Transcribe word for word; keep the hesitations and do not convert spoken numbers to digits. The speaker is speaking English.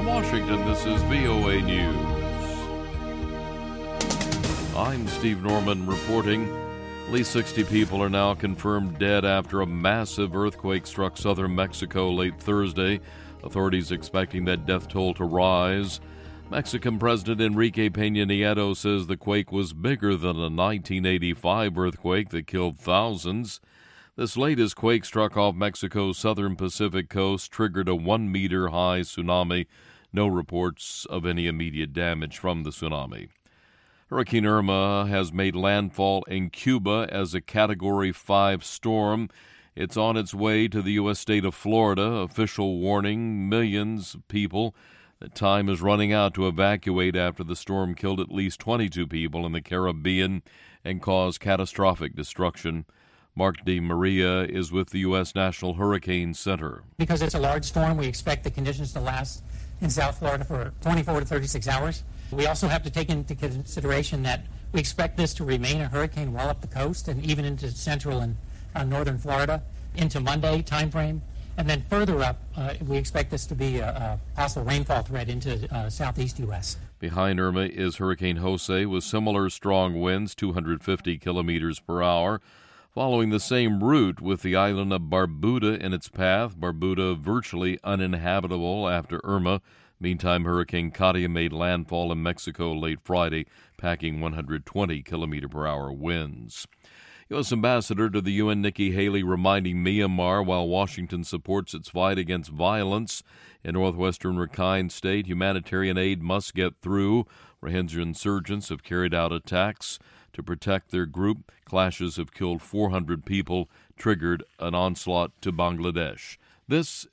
From Washington, this is V O A News. I'm Steve Norman reporting. At least sixty people are now confirmed dead after a massive earthquake struck southern Mexico late Thursday. Authorities expecting that death toll to rise. Mexican President Enrique Peña Nieto says the quake was bigger than a nineteen eighty-five earthquake that killed thousands. This latest quake struck off Mexico's southern Pacific coast, triggered a one-meter-high tsunami. No reports of any immediate damage from the tsunami. Hurricane Irma has made landfall in Cuba as a Category five storm. It's on its way to the U S state of Florida. Official warning millions of people that time is running out to evacuate after the storm killed at least twenty-two people in the Caribbean and caused catastrophic destruction. Mark DeMaria is with the U S National Hurricane Center. Because it's a large storm, we expect the conditions to last in South Florida for twenty-four to thirty-six hours. We also have to take into consideration that we expect this to remain a hurricane well up the coast and even into central and uh, northern Florida into Monday timeframe. And then further up, uh, we expect this to be a, a possible rainfall threat into uh, southeast U S. Behind Irma is Hurricane Jose with similar strong winds, two hundred fifty kilometers per hour. Following the same route with the island of Barbuda in its path, Barbuda virtually uninhabitable after Irma. Meantime, Hurricane Katia made landfall in Mexico late Friday, packing one hundred twenty kilometer per hour winds. U S Ambassador to the U N Nikki Haley reminding Myanmar while Washington supports its fight against violence in northwestern Rakhine State, humanitarian aid must get through. Rohingya insurgents have carried out attacks to protect their group. Clashes have killed four hundred people, triggered an onslaught to Bangladesh. This